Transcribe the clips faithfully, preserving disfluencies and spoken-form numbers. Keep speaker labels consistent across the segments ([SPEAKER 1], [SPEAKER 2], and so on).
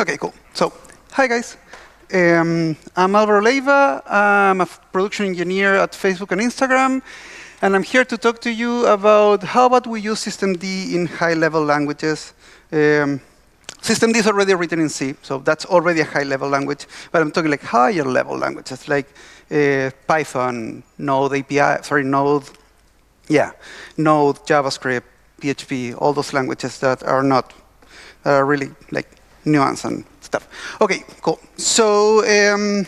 [SPEAKER 1] Okay, cool. So, hi guys. Um, I'm Alvaro Leiva. I'm a production engineer at Facebook and Instagram. And I'm here to talk to you about how about we use systemd in high-level languages. Um, systemd is already written in C, so that's already a high-level language. But I'm talking like higher-level languages, like uh, Python, Node A P I, sorry, Node, yeah, Node, JavaScript, P H P, all those languages that are not uh, really like nuance and stuff. Okay, cool. So um,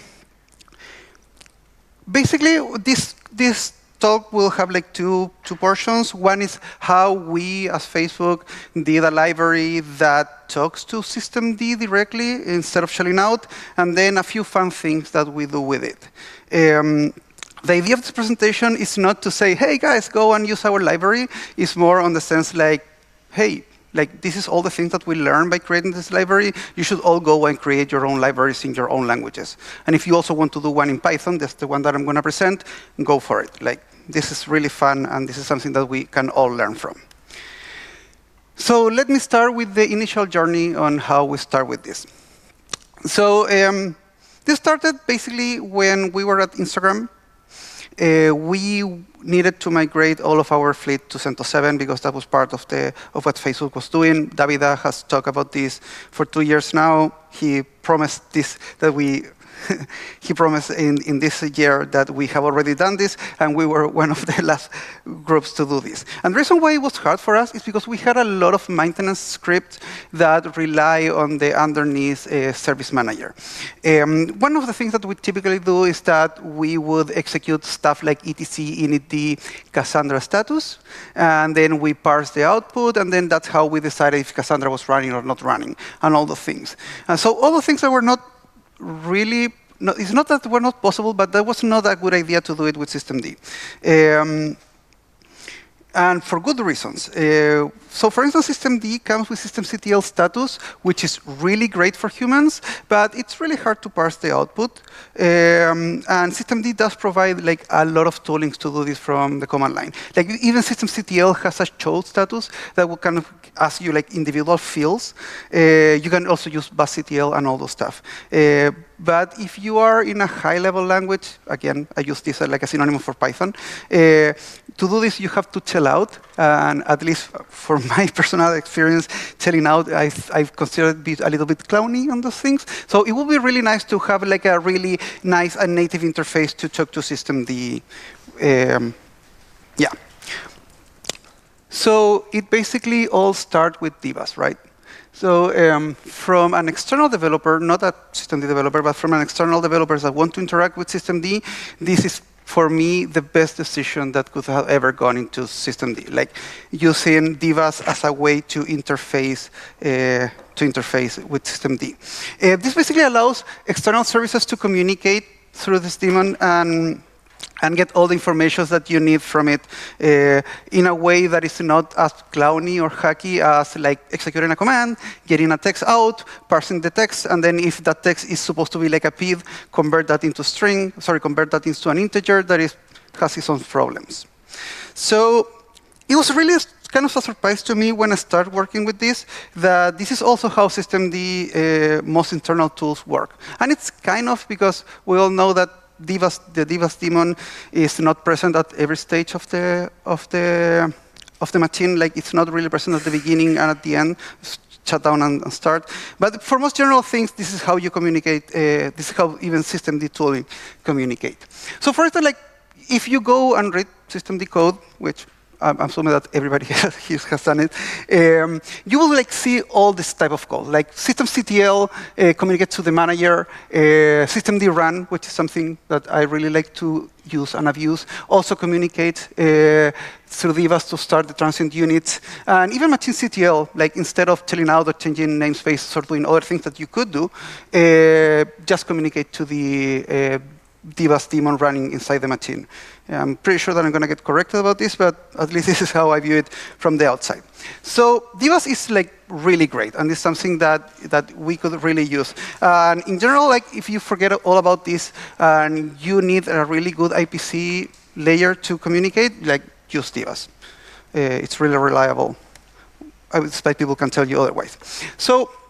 [SPEAKER 1] basically, this this talk will have like two two portions. One is how we, as Facebook, did a library that talks to systemd directly instead of shelling out, and then a few fun things that we do with it. Um, The idea of this presentation is not to say, hey guys, go and use our library. It's more on the sense like, hey, like this is all the things that we learned by creating this library. You should all go and create your own libraries in your own languages. And if you also want to do one in Python, that's the one that I'm going to present, go for it. Like, this is really fun, and this is something that we can all learn from. So let me start with the initial journey on how we start with this. So um, this started basically when we were at Instagram. Uh, we needed to migrate all of our fleet to CentOS seven because that was part of the of what Facebook was doing. Davida has talked about this for two years now. He promised this that we he promised in, in this year that we have already done this, and we were one of the last groups to do this. And the reason why it was hard for us is because we had a lot of maintenance scripts that rely on the underneath uh, service manager. Um, one of the things that we typically do is that we would execute stuff like etc initd Cassandra status, and then we parse the output, and then that's how we decided if Cassandra was running or not running, and all the things. And so all the things that were not really, no, it's not that were not possible, but that was not a good idea to do it with systemd. Um, and for good reasons. Uh, so for instance, systemd comes with systemctl status, which is really great for humans, but it's really hard to parse the output. Um, and systemd does provide like a lot of toolings to do this from the command line. Like even systemctl has a show status that will kind of ask you like individual fields. Uh, you can also use buzzctl and all those stuff. Uh, but if you are in a high-level language, again, I use this like a synonym for Python. Uh, to do this, you have to chill out, and at least for my personal experience, chilling out, I've, I've considered it a little bit clowny on those things. So it would be really nice to have like a really nice and native interface to talk to systemd. Um, yeah. So it basically all starts with divas, right? So um, from an external developer, not a systemd developer, but from an external developer that want to interact with systemd, this is, for me, the best decision that could have ever gone into systemd. Like using divas as a way to interface uh, to interface with systemd. Uh, this basically allows external services to communicate through this daemon and and get all the information that you need from it uh, in a way that is not as clowny or hacky as like executing a command, getting a text out, parsing the text, and then if that text is supposed to be like a P I D, convert that into string, sorry, convert that into an integer that is, has its own problems. So it was really kind of a surprise to me when I started working with this, that this is also how systemd uh, most internal tools work. And it's kind of because we all know that Divas, the divas daemon is not present at every stage of the of the of the machine. Like it's not really present at the beginning and at the end. Shut down and, and start. But for most general things, this is how you communicate. Uh, this is how even systemd tooling communicate. So for instance, like if you go and read systemd code, which I'm assuming that everybody has, has done it. Um, you will like see all this type of code, like systemctl uh, communicate to the manager, uh, systemd run, which is something that I really like to use and abuse, also communicate uh, through divas to start the transient units, and even machinectl, like instead of chilling out or changing namespaces or doing other things that you could do, uh, just communicate to the uh, divas daemon running inside the machine. I'm pretty sure that I'm going to get corrected about this, but at least this is how I view it from the outside. So divas is like really great, and it's something that that we could really use. And in general, like if you forget all about this and you need a really good I P C layer to communicate, like use divas. Uh, it's really reliable. I would expect people can tell you otherwise. So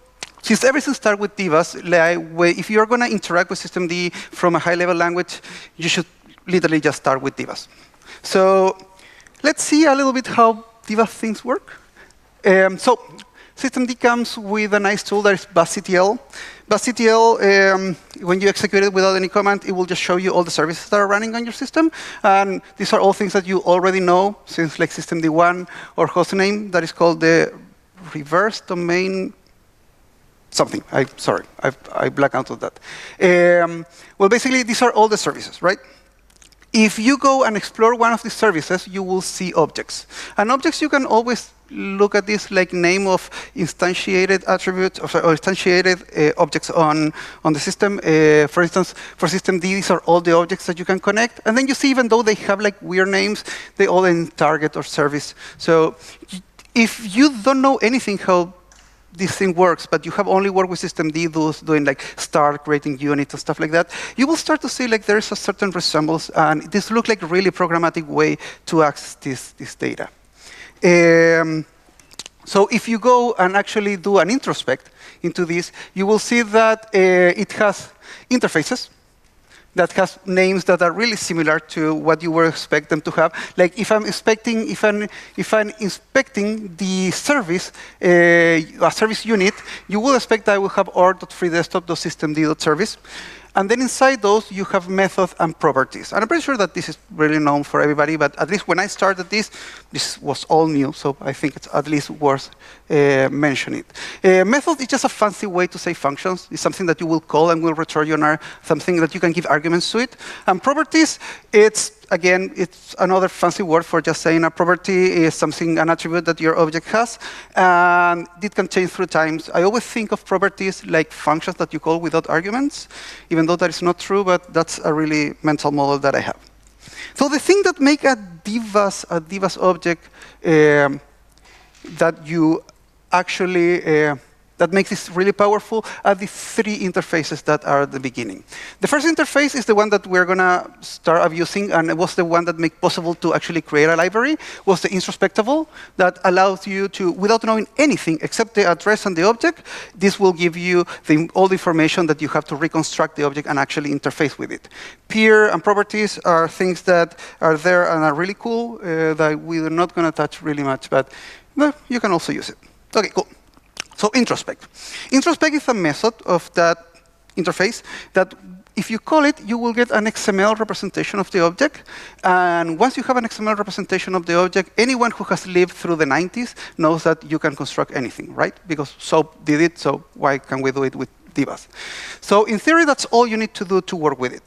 [SPEAKER 1] since everything starts with divas, like, if you're going to interact with systemd from a high-level language, you should literally just start with divas. So let's see a little bit how diva things work. Um, so systemd comes with a nice tool that is buzzctl. buzzctl, um, when you execute it without any command, it will just show you all the services that are running on your system. And these are all things that you already know, since like systemd one or hostname, that is called the reverse domain something. I sorry, I I black out of that. Um, well, basically, these are all the services, right? If you go and explore one of these services, you will see objects. And objects, you can always look at this like name of instantiated attributes or, or instantiated uh, objects on on the system. Uh, for instance, for systemd, these are all the objects that you can connect. And then you see, even though they have like weird names, they all in target or service. So if you don't know anything how this thing works, but you have only worked with systemd doing like start, creating units and stuff like that, you will start to see like there is a certain resemblance, and this looks like a really programmatic way to access this, this data. Um, so if you go and actually do an introspect into this, you will see that uh, it has interfaces that has names that are really similar to what you would expect them to have. Like if I'm inspecting, if I'm, if I'm inspecting the service, uh, a service unit, you will expect that I will have or.freedesktop.systemd.service. And then inside those, you have method and properties. And I'm pretty sure that this is really known for everybody, but at least when I started this, this was all new, so I think it's at least worth uh, mentioning. Uh, method is just a fancy way to say functions. It's something that you will call and will return you an, something that you can give arguments to it. And properties, it's, again, it's another fancy word for just saying a property is something, an attribute that your object has, and it can change through times. I always think of properties like functions that you call without arguments, even though that is not true, but that's a really mental model that I have. So the thing that make a divas, a divas object um, that you actually, uh, that makes this really powerful are the three interfaces that are at the beginning. The first interface is the one that we're going to start using, and it was the one that made possible to actually create a library, was the introspectable, that allows you to, without knowing anything except the address and the object, this will give you the, all the information that you have to reconstruct the object and actually interface with it. Peer and properties are things that are there and are really cool, uh, that we're not going to touch really much, but well, you can also use it. OK, cool. So introspect. Introspect is a method of that interface that if you call it, you will get an X M L representation of the object. And once you have an X M L representation of the object, anyone who has lived through the nineties knows that you can construct anything, right? Because SOAP did it, so why can't we do it with divas? So in theory, that's all you need to do to work with it.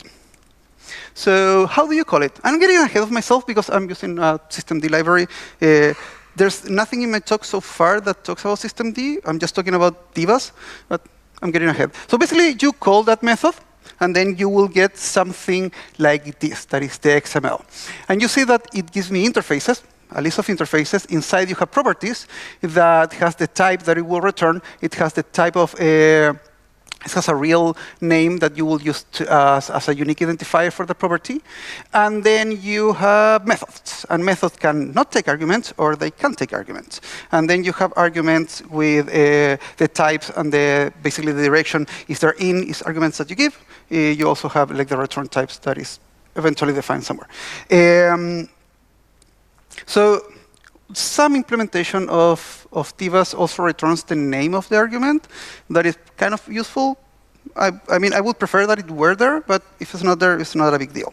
[SPEAKER 1] So how do you call it? I'm getting ahead of myself because I'm using a systemd library. Uh, There's nothing in my talk so far that talks about systemd. I'm just talking about divas, but I'm getting ahead. So basically, you call that method, and then you will get something like this, that is the X M L. And you see that it gives me interfaces, a list of interfaces. Inside, you have properties that has the type that it will return. It has the type of uh, It has a real name that you will use to, uh, as a unique identifier for the property. And then you have methods. And methods can not take arguments, or they can take arguments. And then you have arguments with uh, the types and the basically the direction. If they're in, is arguments that you give. Uh, you also have like the return types that is eventually defined somewhere. Um, so some implementation of, of divas also returns the name of the argument. That is kind of useful. I, I mean, I would prefer that it were there, but if it's not there, it's not a big deal.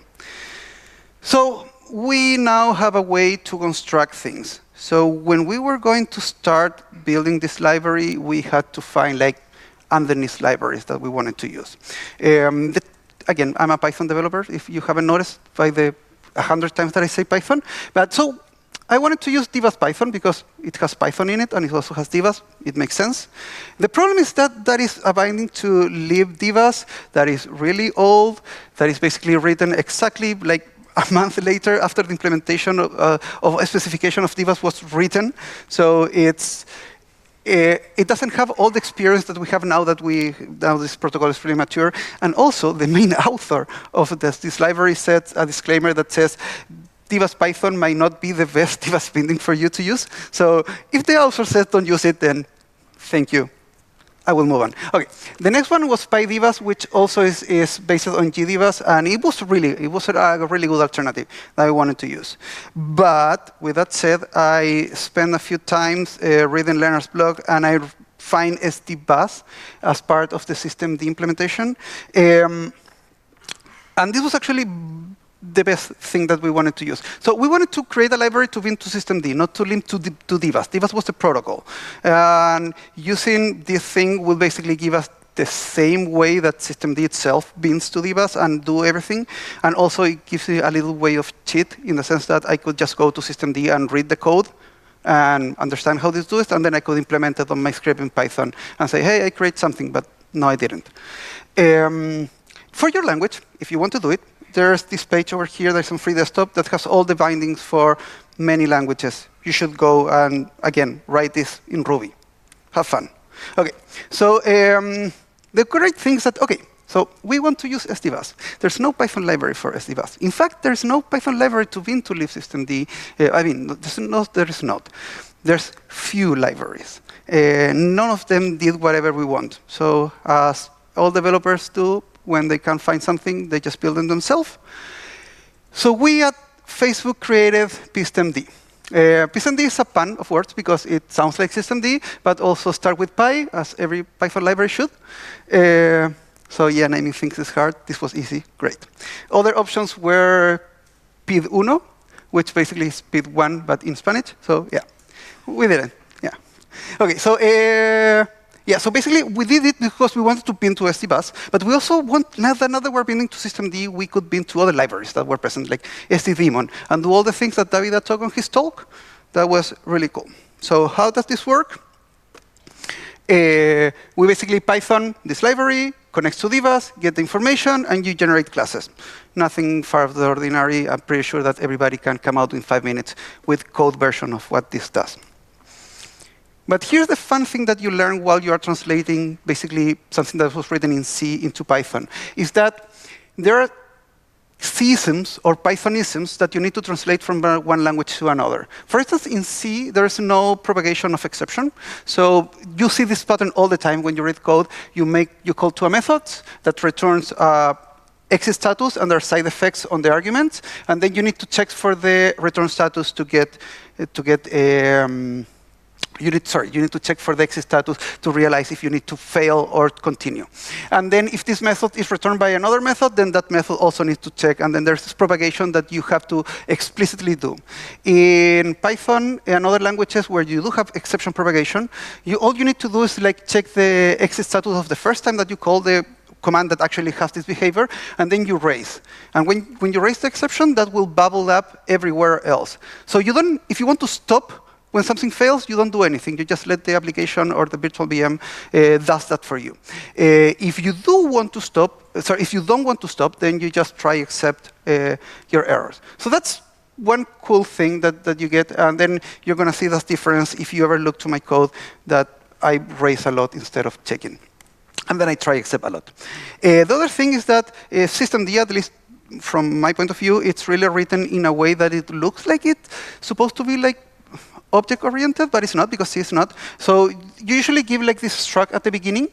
[SPEAKER 1] So we now have a way to construct things. So when we were going to start building this library, we had to find like underneath libraries that we wanted to use. Um, the, again, I'm a Python developer, if you haven't noticed by the a hundred times that I say Python. But so I wanted to use divas Python because it has Python in it, and it also has divas. It makes sense. The problem is that that is a binding to libdivas that is really old, that is basically written exactly like a month later after the implementation of, uh, of a specification of divas was written. So it's Uh, it doesn't have all the experience that we have now that we now this protocol is really mature. And also, the main author of this, this library sets a disclaimer that says, divas Python might not be the best divas binding for you to use. So if the author says don't use it, then thank you. I will move on. Okay, the next one was PyDivas, which also is, is based on GDivas, and it was really it was a really good alternative that I wanted to use. But with that said, I spent a few times uh, reading Leonard's blog, and I find SDBus as part of the systemd implementation. Um, and this was actually the best thing that we wanted to use. So we wanted to create a library to link to systemd, not to link to, to Divas. Divas was the protocol. And using this thing will basically give us the same way that systemd itself binds to Divas and do everything. And also it gives you a little way of cheat in the sense that I could just go to systemd and read the code and understand how this does it, and then I could implement it on my script in Python and say, hey, I create something, but no, I didn't. Um, for your language, if you want to do it, there's this page over here, there's some free desktop that has all the bindings for many languages. You should go and, again, write this in Ruby. Have fun. OK, so um, the great thing is that, OK, so we want to use SDBus. There's no Python library for SDBus. In fact, there's no Python library to bin to libsystemd. Uh, I mean, there's no, there is not. There's few libraries. Uh, none of them did whatever we want. So as all developers do, when they can't find something, they just build them themselves. So we at Facebook created pystemd. Uh, pystemd is a pun of words because it sounds like systemd, but also start with Py, as every Python library should. Uh, so yeah, naming things is hard. This was easy. Great. Other options were pid uno, which basically is pid one, but in Spanish. So yeah, we did it. Yeah. OK, so uh, yeah, so basically, we did it because we wanted to bin to SDBus, but we also want, now that we're binding to systemd, we could bin to other libraries that were present, like SDDaemon, and do all the things that David had talked on his talk. That was really cool. So how does this work? Uh, we basically Python this library, connects to Divas, get the information, and you generate classes. Nothing far of the ordinary. I'm pretty sure that everybody can come out in five minutes with code version of what this does. But here's the fun thing that you learn while you are translating basically something that was written in C into Python, is that there are C-isms or Pythonisms that you need to translate from one language to another. For instance, in C, there is no propagation of exception. So you see this pattern all the time when you read code. You make you call to a method that returns uh, exit status, and there are side effects on the arguments. And then you need to check for the return status to get to get um, You need, sorry, you need to check for the exit status to realize if you need to fail or continue. And then if this method is returned by another method, then that method also needs to check. And then there's this propagation that you have to explicitly do. In Python and other languages where you do have exception propagation, you, all you need to do is like check the exit status of the first time that you call the command that actually has this behavior, and then you raise. And when, when you raise the exception, that will bubble up everywhere else. So you don't, if you want to stop when something fails, you don't do anything. You just let the application or the virtual V M uh, does that for you. Uh, if you do want to stop, sorry, if you don't want to stop, then you just try accept uh, your errors. So that's one cool thing that, that you get. And then you're going to see that difference if you ever look to my code that I raise a lot instead of checking. And then I try accept a lot. Uh, the other thing is that uh, systemd, at least from my point of view, it's really written in a way that it looks like it's supposed to be like object-oriented, but it's not, because C is not. So you usually give like this struct at the beginning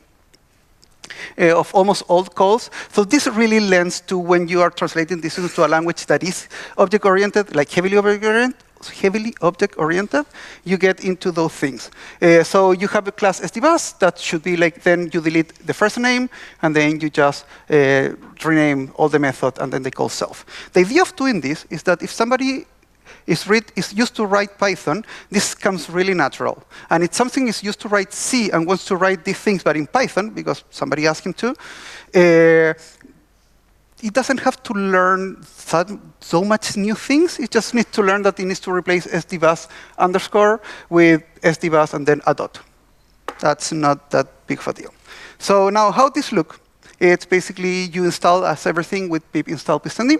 [SPEAKER 1] uh, of almost all calls. So this really lends to when you are translating this into a language that is object-oriented, like heavily object-oriented, heavily object-oriented, you get into those things. Uh, so you have a class SDBus that should be like, then you delete the first name, and then you just uh, rename all the method, and then they call self. The idea of doing this is that if somebody is, read, is used to write Python, this comes really natural. And if something is used to write C and wants to write these things, but in Python, because somebody asked him to, uh, it doesn't have to learn so, so much new things. It just needs to learn that it needs to replace SDBus underscore with SDBus and then a dot. That's not that big of a deal. So now how this look? It's basically you install as everything with pip install pystemd.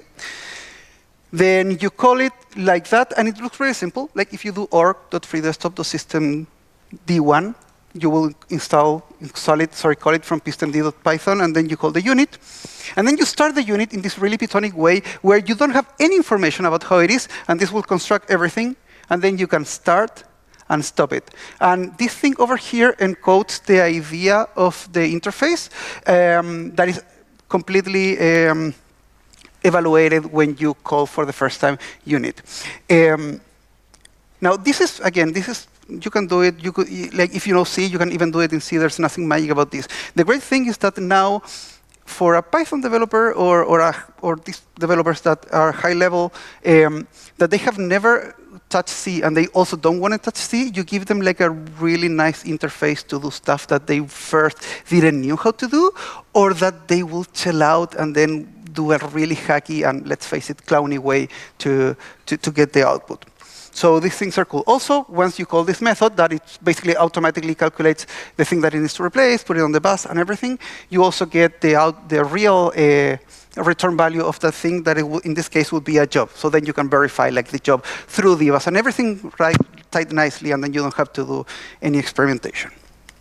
[SPEAKER 1] Then you call it like that, and it looks very simple. Like if you do org.freedesktop.systemd one, you will install, install it, sorry, call it from pystemd.python, and then you call the unit. And then you start the unit in this really Pythonic way where you don't have any information about how it is, and this will construct everything. And then you can start and stop it. And this thing over here encodes the idea of the interface um, that is completely um, evaluated when you call for the first time unit. Um, now, this is, again, this is, you can do it, you could, like, if you know C, you can even do it in C. There's nothing magic about this. The great thing is that now, for a Python developer or, or, a, or these developers that are high level, um, that they have never touched C and they also don't want to touch C, you give them like a really nice interface to do stuff that they first didn't know how to do, or that they will chill out and then do a really hacky and, let's face it, clowny way to, to, to get the output. So these things are cool. Also, once you call this method, that it basically automatically calculates the thing that it needs to replace, put it on the bus and everything, you also get the, out, the real uh, return value of the thing that it will, in this case would be a job. So then you can verify like the job through the bus and everything right, tied nicely, and then you don't have to do any experimentation.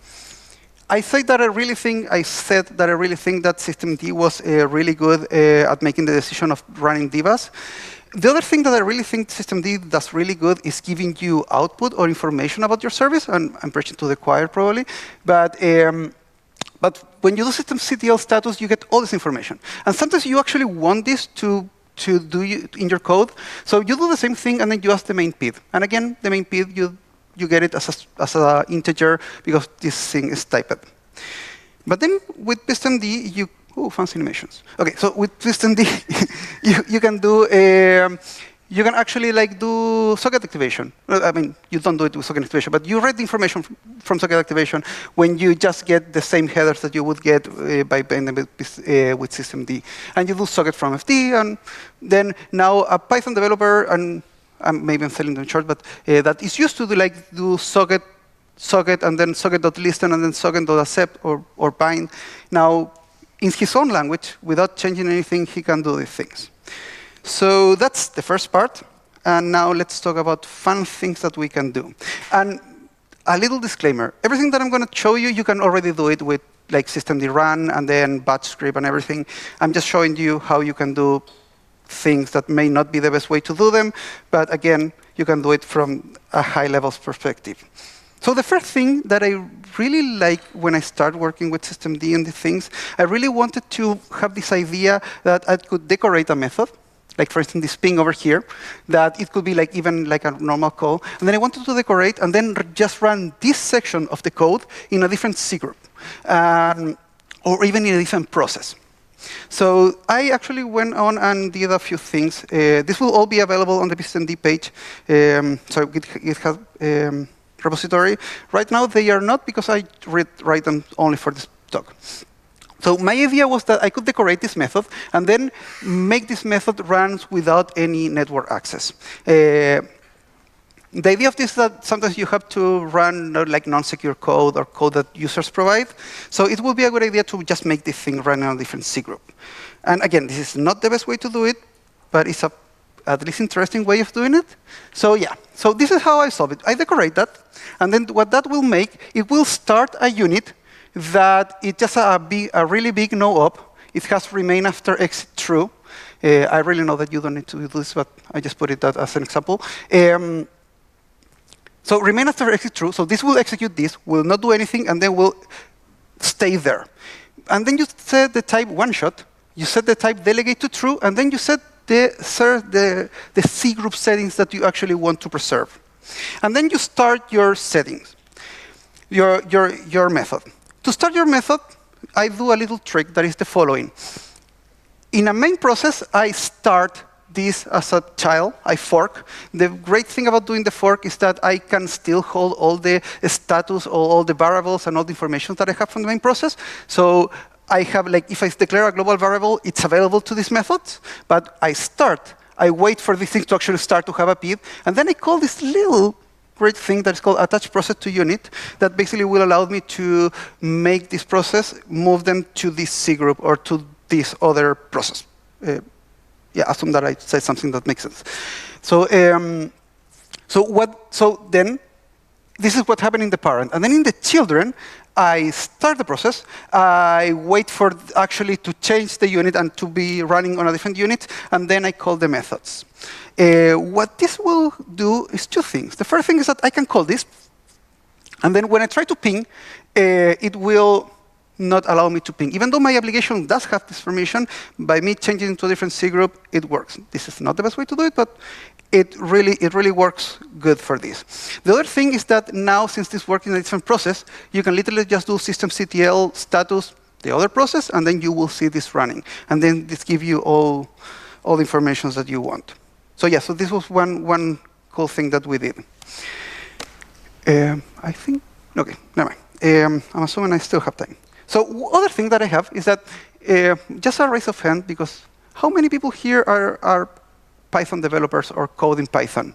[SPEAKER 1] I say that I really think, I said that I really think that systemd was uh, really good uh, at making the decision of running divas. The other thing that I really think systemd does really good is giving you output or information about your service, and I'm preaching to the choir probably, but um, but when you do systemctl status, you get all this information. And sometimes you actually want this to, to do you, in your code. So you do the same thing, and then you ask the main P I D. And again, the main P I D, you, you get it as a, as a integer because this thing is typed. But then with systemd, you Oh, fancy animations. Okay, so with systemd, you, you can do, um, you can actually like do socket activation. I mean, you don't do it with socket activation, but you read the information from, from socket activation when you just get the same headers that you would get uh, by binding with, uh, with systemd. And you do socket from F D, and then now a Python developer, and um, maybe I'm selling them short, but uh, that is used to do like do socket, socket, and then socket.listen, and then socket.accept or, or bind. Now, in his own language, without changing anything, he can do these things. So that's the first part. And now let's talk about fun things that we can do. And a little disclaimer. Everything that I'm going to show you, you can already do it with like systemd run and then batch script and everything. I'm just showing you how you can do things that may not be the best way to do them. But again, you can do it from a high levels perspective. So the first thing that I really like when I start working with systemd and these things, I really wanted to have this idea that I could decorate a method, like for instance this ping over here, that it could be like even like a normal call. And then I wanted to decorate and then just run this section of the code in a different C group, um, or even in a different process. So I actually went on and did a few things. Uh, this will all be available on the systemd page. Um, so GitHub. Um, repository. Right now they are not because I read, write them only for this talk. So my idea was that I could decorate this method and then make this method run without any network access. Uh, the idea of this is that sometimes you have to run uh, like non-secure code or code that users provide. So it would be a good idea to just make this thing run in a different C group. And again, this is not the best way to do it, but it's a at least interesting way of doing it. So yeah, so this is how I solve it. I decorate that, and then what that will make, it will start a unit that it just a, big, a really big no-op. It has remain after exit true. Uh, I really know that you don't need to do this, but I just put it that as an example. Um, so remain after exit true. So this will execute this, will not do anything, and then will stay there. And then you set the type one shot. You set the type delegate to true, and then you set The, the, the C group settings that you actually want to preserve. And then you start your settings, your, your, your method. To start your method, I do a little trick that is the following. In a main process, I start this as a child, I fork. The great thing about doing the fork is that I can still hold all the status, all, all the variables, and all the information that I have from the main process. So I have, like, if I declare a global variable, it's available to this method, but I start, I wait for this thing to actually start to have a P I D, and then I call this little great thing that is called attach process to unit that basically will allow me to make this process, move them to this C group or to this other process. Uh, yeah, assume that I said something that makes sense. So, um, so what? So then, this is what happened in the parent. And then in the children, I start the process. I wait for actually to change the unit and to be running on a different unit, and then I call the methods. Uh, what this will do is two things. The first thing is that I can call this, and then when I try to ping, uh, it will not allow me to ping. Even though my application does have this permission, by me changing to a different C group, it works. This is not the best way to do it, but it really, it really works good for this. The other thing is that now, since this works in a different process, you can literally just do systemctl status, the other process, and then you will see this running. And then this gives you all, all the information that you want. So yeah, so this was one, one cool thing that we did. Um, I think, OK, never mind. Um, I'm assuming I still have time. So other thing that I have is that, uh, just a raise of hand, because how many people here are, are Python developers or code in Python?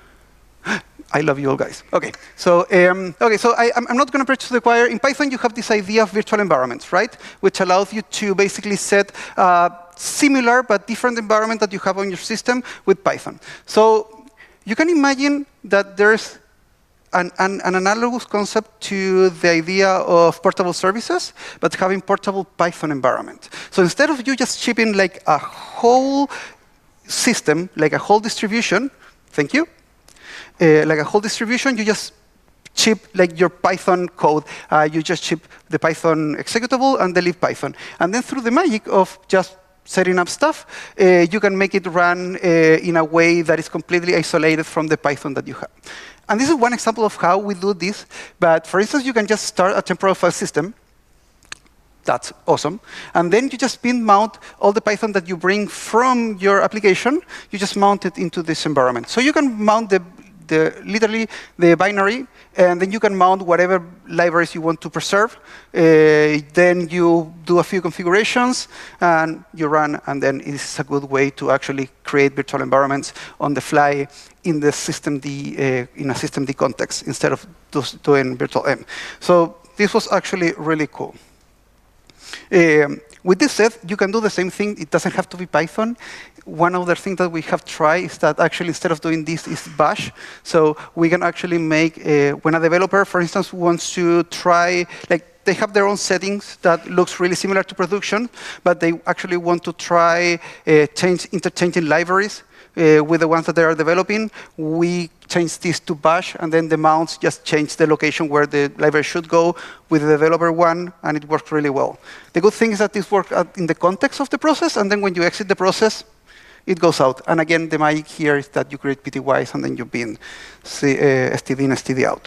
[SPEAKER 1] I love you all guys. OK, so, um, okay, so I, I'm not going to preach to the choir. In Python, you have this idea of virtual environments, right? Which allows you to basically set uh, similar but different environment that you have on your system with Python. So you can imagine that there's An, an, an analogous concept to the idea of portable services, but having portable Python environment. So instead of you just shipping like a whole system, like a whole distribution, thank you, uh, like a whole distribution, you just ship like your Python code. Uh, you just ship the Python executable and the live Python. And then through the magic of just setting up stuff, uh, you can make it run uh, in a way that is completely isolated from the Python that you have. And this is one example of how we do this. But for instance, you can just start a temporal file system. That's awesome. And then you just pin mount all the Python that you bring from your application. You just mount it into this environment. So you can mount the, the literally the binary, and then you can mount whatever libraries you want to preserve. Uh, then you do a few configurations, and you run. And then it's a good way to actually create virtual environments on the fly in the systemd, uh, in a systemd context instead of doing virtual M. So this was actually really cool. Um, with this said, you can do the same thing. It doesn't have to be Python. One other thing that we have tried is that actually instead of doing this is Bash. So we can actually make, uh, when a developer, for instance, wants to try, like they have their own settings that looks really similar to production, but they actually want to try uh, change, interchanging libraries Uh, with the ones that they are developing, we change this to Bash, and then the mounts just change the location where the library should go with the developer one, and it works really well. The good thing is that this works in the context of the process, and then when you exit the process, it goes out. And again, the magic here is that you create P T Ys, and then you bin uh, std in, std out.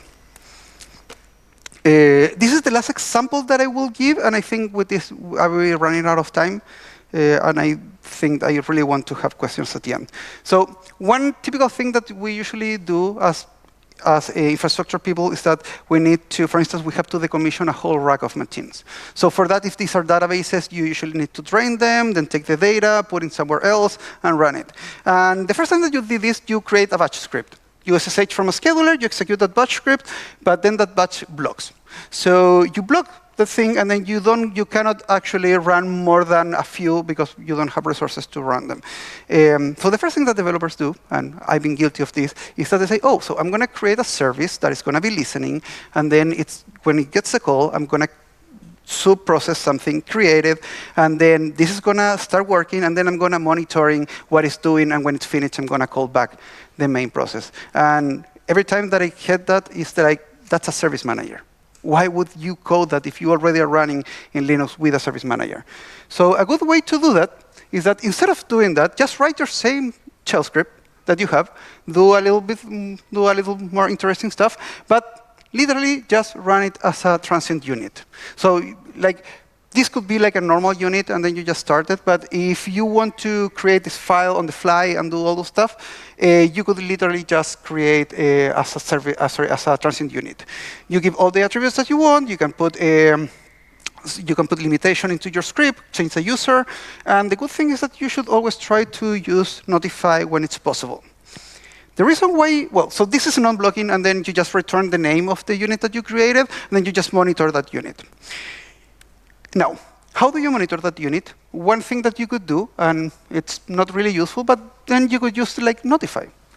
[SPEAKER 1] Uh, this is the last example that I will give, and I think with this, I will be running out of time. Uh, and I think I really want to have questions at the end. So one typical thing that we usually do as, as a infrastructure people is that we need to, for instance, we have to decommission a whole rack of machines. So for that, if these are databases, you usually need to drain them, then take the data, put it somewhere else, and run it. And the first time that you did this, you create a batch script. You S S H from a scheduler, you execute that batch script, but then that batch blocks. So you block the thing, and then you don't, you cannot actually run more than a few because you don't have resources to run them. Um, so the first thing that developers do, and I've been guilty of this, is that they say, oh, so I'm going to create a service that is going to be listening, and then it's when it gets a call, I'm going to sub-process something, create it, and then this is going to start working, and then I'm going to monitoring what it's doing, and when it's finished, I'm going to call back the main process. And every time that I hit that, is that I, that's a service manager. Why would you code that if you already are running in Linux with a service manager? So a good way to do that is that instead of doing that, just write your same shell script that you have, do a little bit, do a little more interesting stuff, but literally just run it as a transient unit. So like, this could be like a normal unit, and then you just start it. But if you want to create this file on the fly and do all those stuff, uh, you could literally just create a, as, a service, uh, sorry, as a transient unit. You give all the attributes that you want. You can put um, you can put limitation into your script, change the user. And the good thing is that you should always try to use notify when it's possible. The reason why, well, so this is non-blocking, and then you just return the name of the unit that you created, and then you just monitor that unit. Now, how do you monitor that unit? One thing that you could do, and it's not really useful, but then you could use like notify.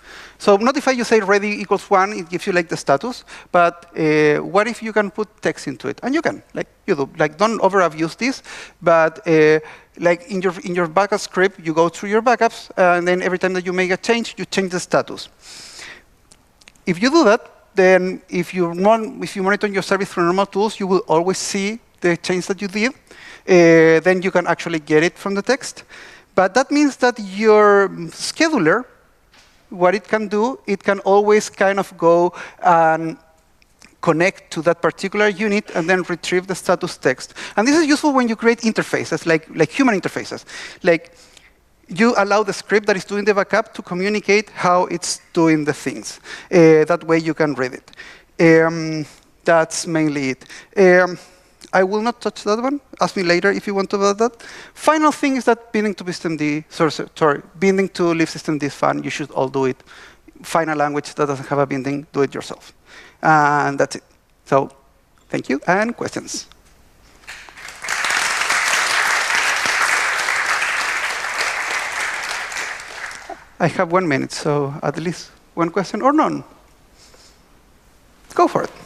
[SPEAKER 1] So Notify, you say ready equals one, it gives you like the status. But uh, what if you can put text into it? And you can, like you do. Like don't over abuse this, but uh, like in your in your backup script, you go through your backups, uh, and then every time that you make a change, you change the status. If you do that, then if you mon if you monitor your service through normal tools, you will always see the change that you did. Uh, then you can actually get it from the text. But that means that your scheduler, what it can do, it can always kind of go and connect to that particular unit and then retrieve the status text. And this is useful when you create interfaces, like, like human interfaces. Like, you allow the script that is doing the backup to communicate how it's doing the things. Uh, that way you can read it. Um, that's mainly it. Um, I will not touch that one. Ask me later if you want to about that. Final thing is that binding to systemd, sorry, sorry, binding to libsystemd is fun. You should all do it. Find a language that doesn't have a binding, do it yourself. And that's it. So thank you, and questions. I have one minute, so at least one question or none. Go for it.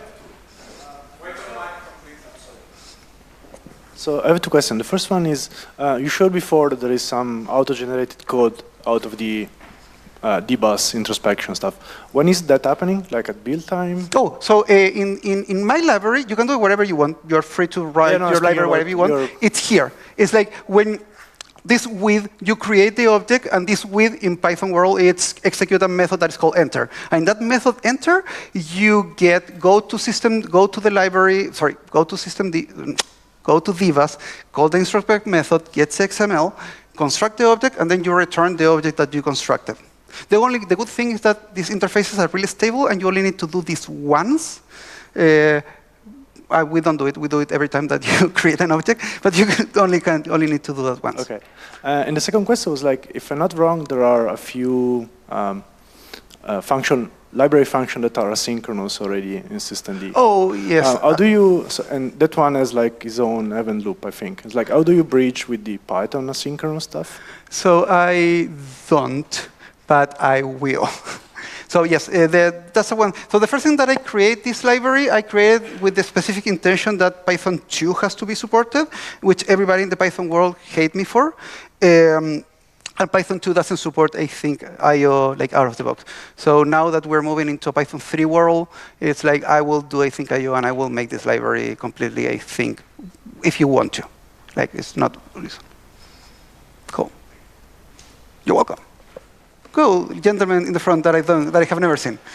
[SPEAKER 2] So I have two questions. The first one is, uh, you showed before that there is some auto-generated code out of the uh, dbus introspection stuff. When is that happening? Like at build time?
[SPEAKER 1] Oh, so uh, in, in, in my library, you can do whatever you want. You're free to write yeah, no, your library whatever you want. It's here. It's like when this with, you create the object, and this with in Python world, it's execute a method that is called enter. And that method enter, you get go to system, go to the library, sorry, go to systemd, go to dbus, call the introspect method, gets X M L, construct the object, and then you return the object that you constructed. The only the good thing is that these interfaces are really stable, and you only need to do this once. Uh, I, we don't do it. We do it every time that you create an object, but you can only can only need to do that once.
[SPEAKER 2] Okay. Uh, and the second question was like, if I'm not wrong, there are a few um, uh, function. library functions that are asynchronous already in systemd.
[SPEAKER 1] Oh, yes.
[SPEAKER 2] Uh, how do you, so, and that one has like his own event loop, I think. It's like, how do you bridge with the Python asynchronous stuff?
[SPEAKER 1] So I don't, but I will. So yes, uh, the, that's the one. So the first thing that I create this library, I create with the specific intention that Python two has to be supported, which everybody in the Python world hate me for. Um, And Python two doesn't support, I think, I O like out of the box. So now that we're moving into a Python three world, it's like I will do, I think, I O, and I will make this library completely, I think, if you want to. Like, it's not cool. You're welcome. Cool, gentleman in the front that I don't, that I have never seen.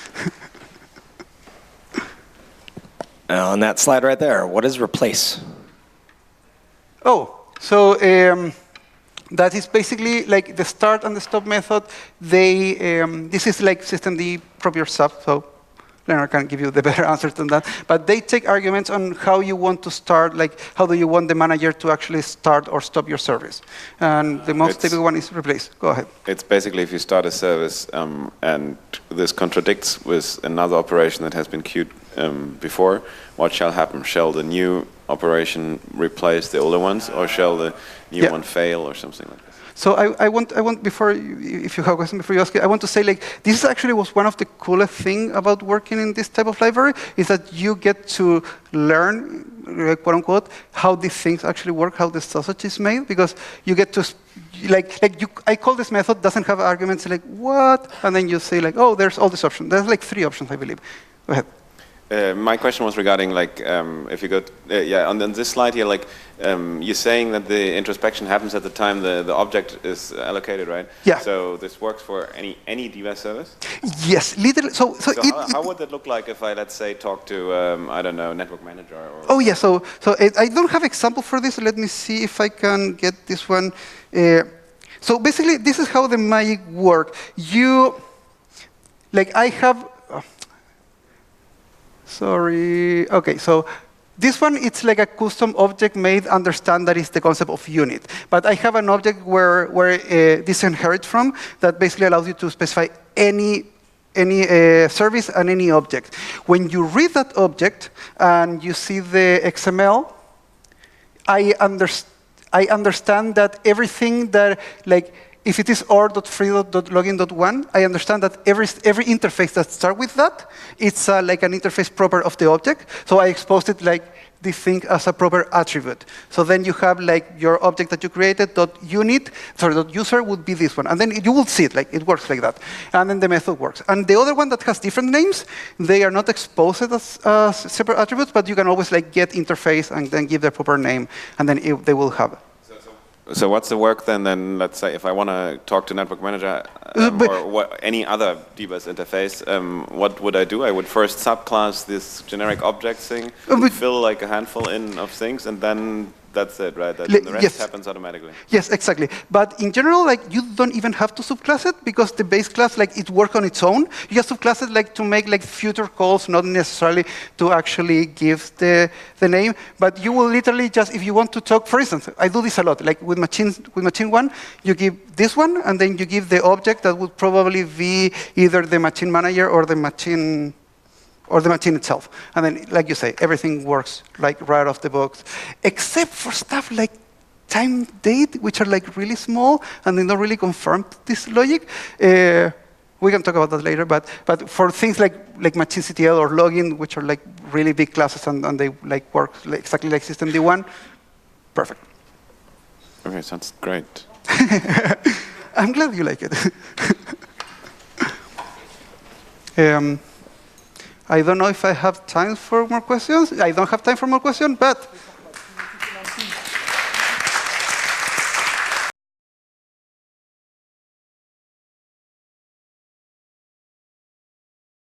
[SPEAKER 3] Uh, on that slide right there, what is replace?
[SPEAKER 1] Oh, so. Um, That is basically like the start and the stop method. They um, this is like systemd proper stuff. So Leonard can give you the better answer than that. But they take arguments on how you want to start. Like how do you want the manager to actually start or stop your service? And the most typical one is replace. Go ahead.
[SPEAKER 4] It's basically if you start a service um, and this contradicts with another operation that has been queued um, before, what shall happen? Shall the new operation replace the older ones, or shall the new yeah. one fail, or something like that?
[SPEAKER 1] So I, I want, I want before, you, if you have a question before you ask it, I want to say like this actually was one of the coolest thing about working in this type of library is that you get to learn, quote unquote, how these things actually work, how the sausage is made, because you get to like like you. I call this method doesn't have arguments like what, and then you say like oh there's all these options. There's like three options I believe. Go ahead.
[SPEAKER 4] Uh, my question was regarding, like, um, if you go, t uh, yeah, on, on this slide here, like, um, you're saying that the introspection happens at the time the, the object is allocated, right?
[SPEAKER 1] Yeah.
[SPEAKER 4] So this works for any any dbus service?
[SPEAKER 1] Yes, literally. So, so,
[SPEAKER 4] so
[SPEAKER 1] it,
[SPEAKER 4] how, how would that look like if I, let's say, talk to, um, I don't know, network manager? Or
[SPEAKER 1] oh, yeah. So, so it, I don't have example for this. Let me see if I can get this one. Uh, so basically, this is how the magic works. You, like, I have. Sorry. OK, so this one, it's like a custom object made, understand that is the concept of unit. But I have an object where, where uh, this inherits from that basically allows you to specify any, any uh, service and any object. When you read that object and you see the X M L, I, underst I understand that everything that, like, if it is or.free.login.one, I understand that every every interface that starts with that, it's uh, like an interface proper of the object. So I exposed it like this thing as a proper attribute. So then you have like your object that you created, dot unit, sorry, dot user would be this one. And then you will see it, like it works like that. And then the method works. And the other one that has different names, they are not exposed as uh, separate attributes, but you can always like get interface and then give the proper name, and then it, they will have it.
[SPEAKER 4] So what's the work then? Then let's say if I want to talk to Network Manager um, or what, any other D B U S interface, um, what would I do? I would first subclass this generic object thing,
[SPEAKER 1] Uh,
[SPEAKER 4] fill like a handful in of things, and then that's it, right? That,
[SPEAKER 1] Le-
[SPEAKER 4] the rest
[SPEAKER 1] yes.
[SPEAKER 4] happens automatically.
[SPEAKER 1] Yes, exactly. But in general, like you don't even have to subclass it because the base class, like it works on its own. You just subclass it like to make like future calls, not necessarily to actually give the the name. But you will literally just, if you want to talk, for instance, I do this a lot. Like with machine with machine one, you give this one, and then you give the object that would probably be either the machine manager or the machine. Or the machine itself. And then, like you say, everything works like right off the box, except for stuff like time date, which are like really small, and they don't really confirm this logic. Uh, we can talk about that later, but but for things like like machinectl or login, which are like really big classes and, and they like work like, exactly like systemd one, perfect.
[SPEAKER 4] Okay, sounds great.
[SPEAKER 1] I'm glad you like it. um, I don't know if I have time for more questions. I don't have time for more questions, but